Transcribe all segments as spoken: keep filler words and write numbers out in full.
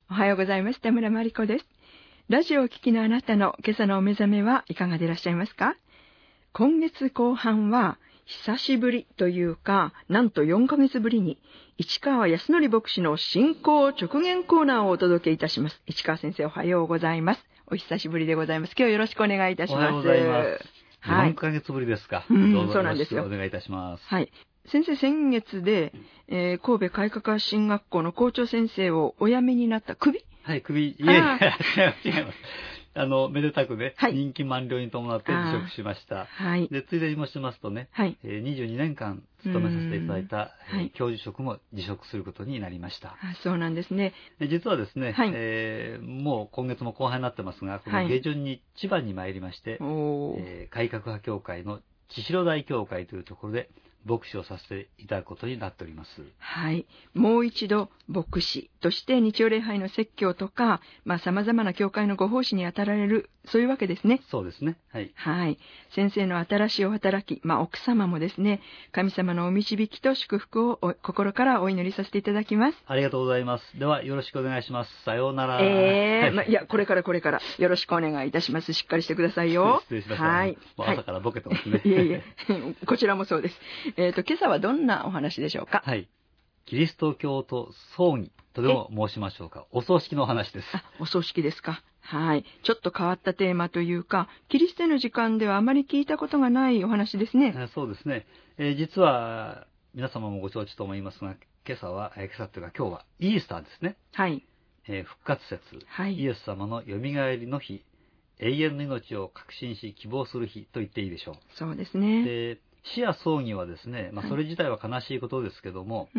おはようございます。田村真理子です。ラジオをお聞きのあなたの今朝のお目覚めはいかがでいらっしゃいますか？今月後半は久しぶりというか、なんとよんかげつぶりに市川康則牧師の信仰直言コーナーをお届けいたします。市川先生、おはようございます。お久しぶりでございます。今日はよろしくお願いいたします。 おはようございます。 はい、 よんかげつぶりですか。 うん、 どうぞそうなんですよ。 よろしくお願いいたします。 はい。先生、先月で、えー、神戸改革進学校の校長先生をお辞めになった。首？ はい、首、いえいえ、違います。違います。あの、めでたくね、 はい、 任期満了に伴って辞職しました。 はい。 で、ついでに申しますとね、はい、えー、にじゅうにねんかん勤めさせていただいた、はい、教授職も辞職することになりました。 あ、そうなんですね。 実はですね、はい、えー、もう今月も後半になってますが、この下旬に千葉に参りまして、はい、えー、改革派協会の千代大協会というところで、牧師をさせていただくことになっております。 はい。もう一度牧師として日曜礼拝の説教とか、まあ様々な教会のご奉仕に当たられる、そういうわけですね。 そうですね。はい。 はい。先生の新しいお働き、まあ奥様もですね、神様のお導きと祝福を心からお祈りさせていただきます。 ありがとうございます。ではよろしくお願いします。さようなら。 ええー、はい、まあ、いや、これからこれからよろしくお願いいたします。しっかりしてくださいよ。 失礼しました。 はい。 もう朝からボケてますね。 はい、いえいえ、こちらもそうです。えっと、今朝はどんなお話でしょうか？ はい。キリスト教と葬儀とでも申しましょうか。お葬式のお話です。 あ、お葬式ですか。はい。ちょっと変わったテーマというか、キリストへの時間ではあまり聞いたことがないお話ですね。 あ、そうですね。えー、実は、皆様もご承知と思いますが、今朝は、えー、今朝というか今日はイースターですね。 はい。 えー、復活節、はい、イエス様のよみがえりの日、永遠の命を確信し希望する日と言っていいでしょう。 そうですね。 で、死や葬儀はですね、まあ、それ自体は悲しいことですけども、はい、 うん、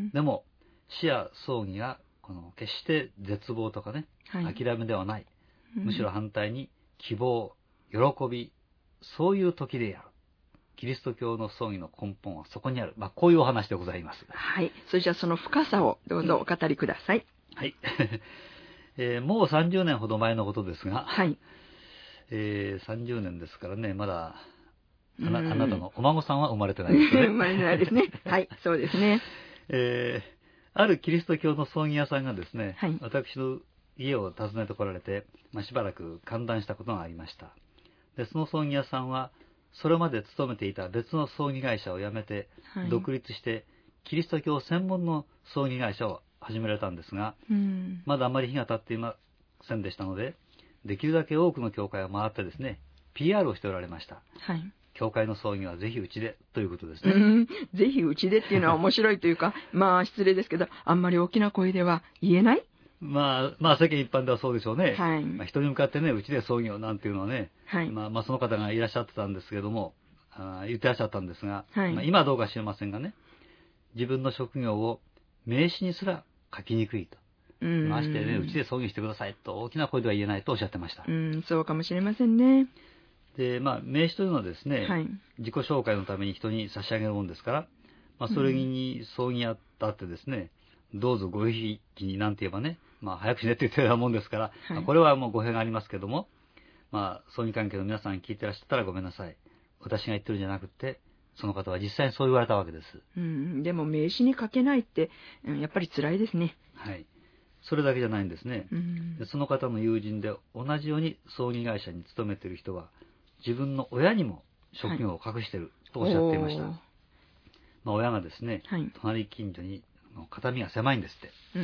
でも死や葬儀がこの決して絶望とかね、はい、諦めではない、むしろ反対に希望、喜び、そういう時である。キリスト教の葬儀の根本はそこにある。まあ、こういうお話でございます。 はい。それじゃあその深さをどうぞお語りください。 はい。えー、もうさんじゅうねんほど前のことですが、はい。えー、さんじゅうねんですからね、まだ、あな、あなたのお孫さんは生まれてないですね。 生まれてないですね。はい、そうですね。 えー、あるキリスト教の葬儀屋さんがですね、はい、私の家を訪ねてこられて、まあ、しばらく歓談したことがありました。で、その葬儀屋さんは、それまで勤めていた別の葬儀会社を辞めて、はい、独立して、キリスト教専門の葬儀会社を始められたんですが、うん、まだあまり日が経っていませんでしたので、できるだけ多くの教会を回ってですね、ピーアール をしておられました。はい。教会の葬儀はぜひうちでということですね。 うん、ぜひうちでっていうのは面白いというか、まあ失礼ですけど、あんまり大きな声では言えない？ まあ、まあ世間一般ではそうでしょうね。 はい。 まあ、人に向かってね、うちで葬儀をなんていうのはね、はい。まあ、まあその方がいらっしゃってたんですけども、あ言ってらっしゃったんですが、はい。まあ、今はどうか知りませんがね、自分の職業を名刺にすら書きにくいと。うん。ましてね、うちで葬儀してくださいと大きな声では言えないとおっしゃってました。 うん、そうかもしれませんね。 で、まあ、名刺というのはですね、はい、自己紹介のために人に差し上げるものですから、まあ、それに葬儀あったってですね、うん、どうぞごひいきになんて言えばね、まあ、早くしねって言ってるようなもんですから、はい、まあ、これはもう語弊がありますけども、まあ、葬儀関係の皆さん聞いてらっしゃったらごめんなさい。私が言ってるんじゃなくて、その方は実際にそう言われたわけです。 うん、でも名刺に書けないって、うん、やっぱり辛いですね。 はい。それだけじゃないんですね。うん、でその方の友人で同じように葬儀会社に勤めている人は、自分の親にも職業を隠しているとおっしゃっていました。はい、まあ、親がですね、はい、隣近所に肩身が狭いんですって。 うん、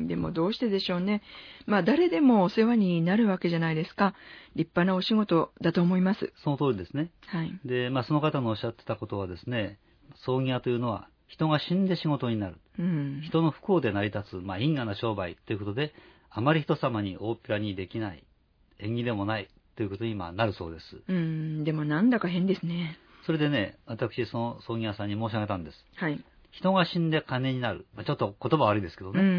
でもどうしてでしょうね。まあ誰でもお世話になるわけじゃないですか。立派なお仕事だと思います。 その通りですね。はい。で、まあその方のおっしゃってたことはですね、葬儀屋というのは人が死んで仕事になる。うん、人の不幸で成り立つ、まあ因果な商売ということで、あまり人様に大っぴらにできない、縁起でもない、ということに今なるそうです。 うーん、でもなんだか変ですね。 それでね、私その葬儀屋さんに申し上げたんです。 はい。 人が死んで金になる。まあ、ちょっと言葉悪いですけどね。うん。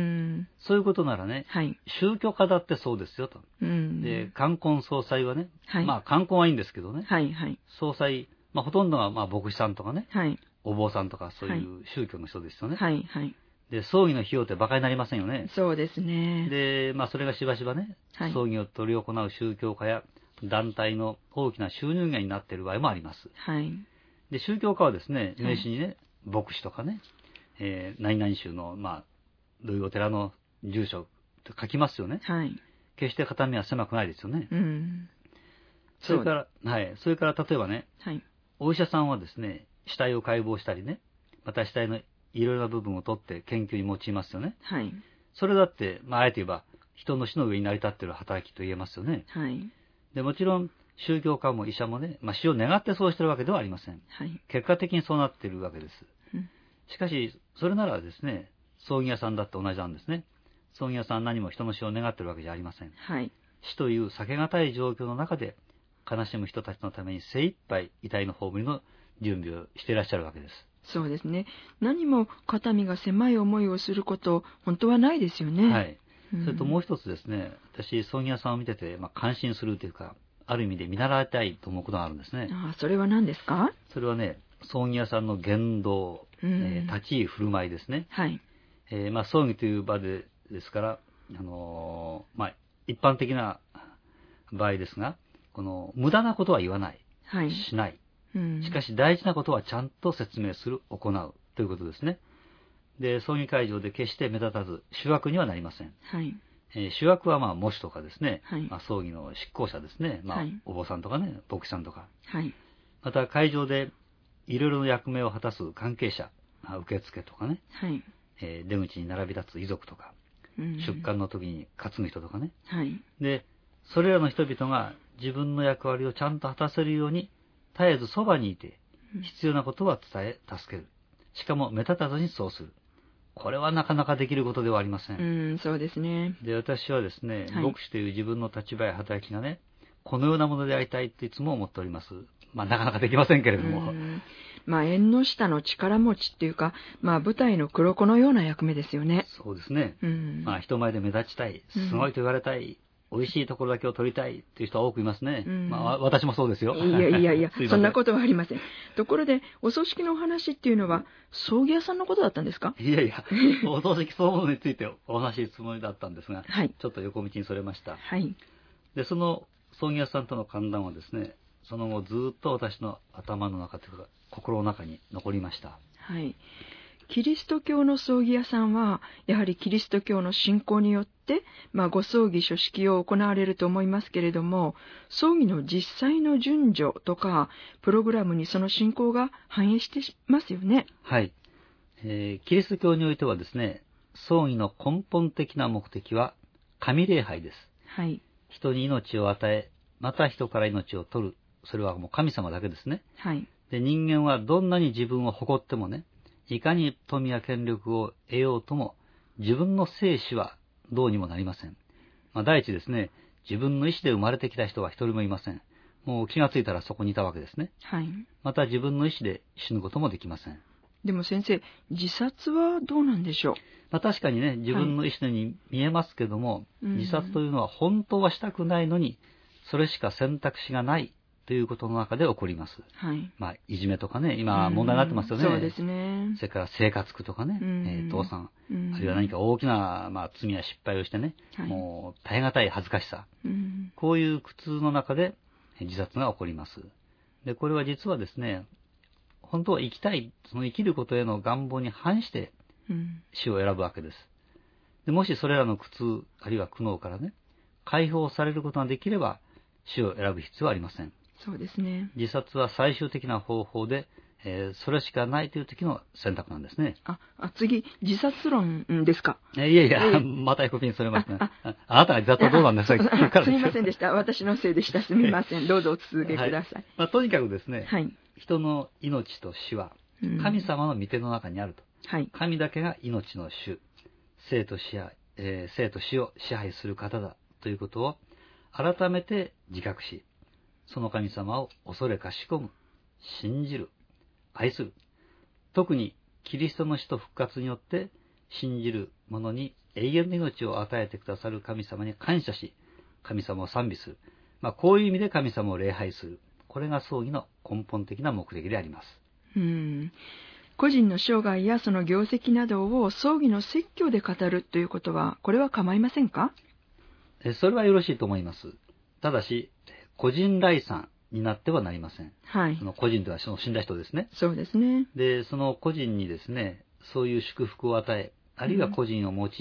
そういうことならね、はい、宗教家だってそうですよと。うん。で、冠婚葬祭はね、はい、まあ冠婚はいいんですけどね。はいはい。葬祭、まあほとんどがまあ牧師さんとかね、はい、お坊さんとかそういう宗教の人ですよね。はいはい。で、葬儀の費用って馬鹿になりませんよね。 そうですね。 で、まあそれがしばしばね、はい、葬儀を執り行う宗教家や団体の大きな収入源になっている場合もあります。はい。で、宗教家はですね、名刺にね、はい、牧師とかね、えー、何々宗の、まあ、どういうお寺の住所って書きますよね。 はい。 決して片目は狭くないですよね。 うん。 それから、はい。それから例えばね、 はい。 お医者さんはですね、死体を解剖したりね、また死体のいろいろな部分を取って研究に用いますよね。 はい。 それだって、まあ、あえて言えば、人の死の上に成り立っている働きと言えますよね。 はい。 で、もちろん、宗教家も医者もね、まあ、死を願ってそうしてるわけではありません。 はい。 結果的にそうなっているわけです。 うん、 しかし、それならですね、葬儀屋さんだって同じなんですね。葬儀屋さんは何も人の死を願っているわけじゃありません。 はい。 死という避けがたい状況の中で、悲しむ人たちのために精一杯遺体の葬りの準備をしていらっしゃるわけです。 そうですね。何も肩身が狭い思いをすること、本当はないですよね。 はい。それともう一つですね、私、葬儀屋さんを見てて、まあ、感心するというか、ある意味で見習いたいと思うことがあるんですね。 ああ、それは何ですか？ それはね、葬儀屋さんの言動、えー、立ち居振る舞いですね。 はい。 えー、まあ、葬儀という場でですから、あのー、まあ、一般的な場合ですが、この無駄なことは言わない、 はい、 しない。 うん、 しかし大事なことはちゃんと説明する、行うということですね。で、葬儀会場で決して目立たず、主役にはなりません。 はい。 えー、主役はまあ、喪主とかですね、 はい、 まあ、葬儀の執行者ですね、まあ、 はい、 お坊さんとかね、牧師さんとか。 はい、 また会場でいろいろな役目を果たす関係者、まあ、受付とかね、 はい、 えー、出口に並び立つ遺族とか、うん、出棺の時に担ぐ人とかね。 はい。 で、それらの人々が自分の役割をちゃんと果たせるように、絶えずそばにいて、必要なことは伝え、助ける。しかも目立たずにそうする。これはなかなかできることではありません。 うん、そうですね。 で、私はですね、 はい、 牧師という自分の立場や働きがね、このようなものでありたいっていつも思っております。まあ、なかなかできませんけれども。 まあ、縁の下の力持ちっていうか、まあ、舞台の黒子のような役目ですよね。 そうですね。 うん、 まあ、人前で目立ちたい、すごいと言われたい、うん、美味しいところだけを取りたいっていう人は多くいますね。うん、まあ、私もそうですよ。 いやいやいや、そんなことはありません。ところで、お葬式のお話っていうのは、葬儀屋さんのことだったんですか？ いやいや、お葬式そのものについてお話しするつもりだったんですが、はい、ちょっと横道にそれました。 はい。 で、その葬儀屋さんとの歓談はですね、その後ずっと私の頭の中というか、心の中に残りました。 はい。キリスト教の葬儀屋さんは、やはりキリスト教の信仰によって、まあ、ご葬儀諸式を行われると思いますけれども、葬儀の実際の順序とか、プログラムにその信仰が反映してますよね。 はい。えー、キリスト教においてはですね、葬儀の根本的な目的は、神礼拝です。 はい。 人に命を与え、また人から命を取る。それはもう神様だけですね。 はい。 で、人間はどんなに自分を誇ってもね、いかに富や権力を得ようとも、自分の生死はどうにもなりません。まあ、第一ですね、自分の意思で生まれてきた人は一人もいません。もう気がついたらそこにいたわけですね。 はい。 また自分の意思で死ぬこともできません。 でも先生、自殺はどうなんでしょう？ まあ、確かにね、自分の意思に見えますけども、はい、自殺というのは本当はしたくないのに、それしか選択肢がないということの中で起こります。 はい。 まあ、いじめとかね、今問題になってますよね。 そうですね。 それから生活苦とかね、えー、倒産、あるいは何か大きな、まあ、罪や失敗をしてね、はい、もう耐え難い恥ずかしさ、こういう苦痛の中で自殺が起こります。で、これは実はですね、本当は生きたい、その生きることへの願望に反して死を選ぶわけです。で、もしそれらの苦痛、あるいは苦悩からね、解放されることができれば死を選ぶ必要はありません。 そうですね。 自殺は最終的な方法で、えー、それしかないという時の選択なんですね。 あ、あ次、自殺論ですか？ いやいや、えー、また横ピンそれますね。あ, あ, あなたが自殺はどうなんですか？ すみませんでした。私のせいでした。すみません。どうぞお続けください。はい、 まあ、とにかくですね、 はい、 人の命と死は神様の御手の中にあると。 はい、 神だけが命の主、生と死や、えー、生と死を支配する方だということを改めて自覚し、その神様を恐れかしこむ、信じる、愛する。特にキリストの死と復活によって信じる者に永遠の命を与えてくださる神様に感謝し、神様を賛美する。まあ、こういう意味で神様を礼拝する。これが葬儀の根本的な目的であります。 うん。個人の生涯やその業績などを葬儀の説教で語るということは、これは構いませんか？ それはよろしいと思います。ただし、個人礼賛になってはなりません。 はい。 その個人とはその死んだ人ですね。 そうですね。 で、その個人にですね、そういう祝福を与え、あるいは個人を用い、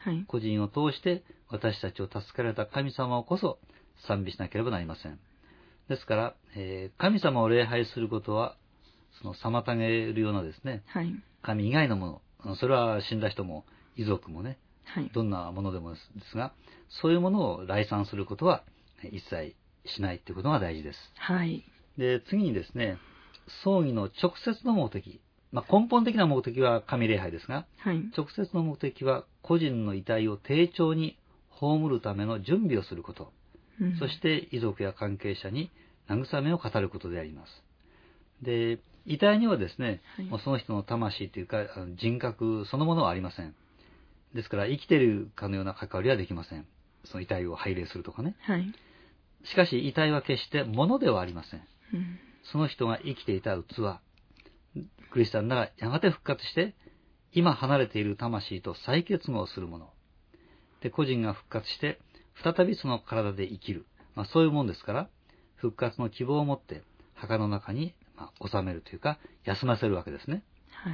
はい、 個人を通して私たちを助けられた神様をこそ賛美しなければなりません。ですから、えー、神様を礼拝することは、その妨げるようなですね、 はい、 神以外のもの、それは死んだ人も遺族もね、 はい、 どんなものでもですが、そういうものを礼賛することは一切しないということが大事です。 はい、 で、次にですね、葬儀の直接の目的、まあ、根本的な目的は神礼拝ですが、 はい、 直接の目的は個人の遺体を丁重に葬るための準備をすること、うん、そして遺族や関係者に慰めを語ることであります。で、遺体にはですね、はい、その人の魂というか人格そのものはありません。ですから生きているかのような関わりはできません。その遺体を拝礼するとかね。 はい、 しかし遺体は決して物ではありません。 うん、 その人が生きていた器、クリスチャンならやがて復活して、今離れている魂と再結合するもの。で、個人が復活して、再びその体で生きる。まあそういうもんですから、復活の希望を持って、墓の中に、まあ、収めるというか、休ませるわけですね。 はい。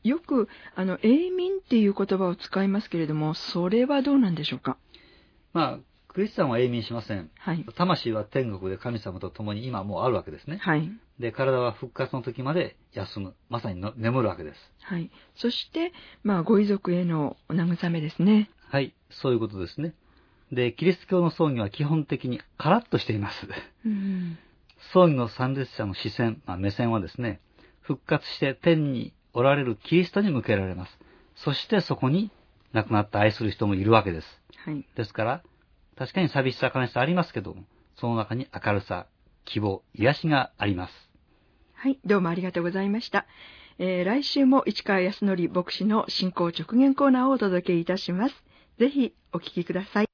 よく、あの、永眠っていう言葉を使いますけれども、それはどうなんでしょうか？ まあ、クリスチャンは永眠しません。 はい、 魂は天国で神様と共に今もうあるわけですね。 はい、 で、体は復活の時まで休む。まさにの眠るわけです。 はい。そして、まあ、ご遺族へのお慰めですね。 はい、そういうことですね。で、キリスト教の葬儀は基本的にカラッとしています。 うん、 葬儀の参列者の視線、まあ、目線はですね、復活して天におられるキリストに向けられます。そしてそこに亡くなった愛する人もいるわけです。 はい、 ですから、確かに寂しさ、悲しさありますけども、その中に明るさ、希望、癒しがあります。 はい、どうもありがとうございました。えー、来週も市川康則牧師の信仰直言コーナーをお届けいたします。ぜひお聞きください。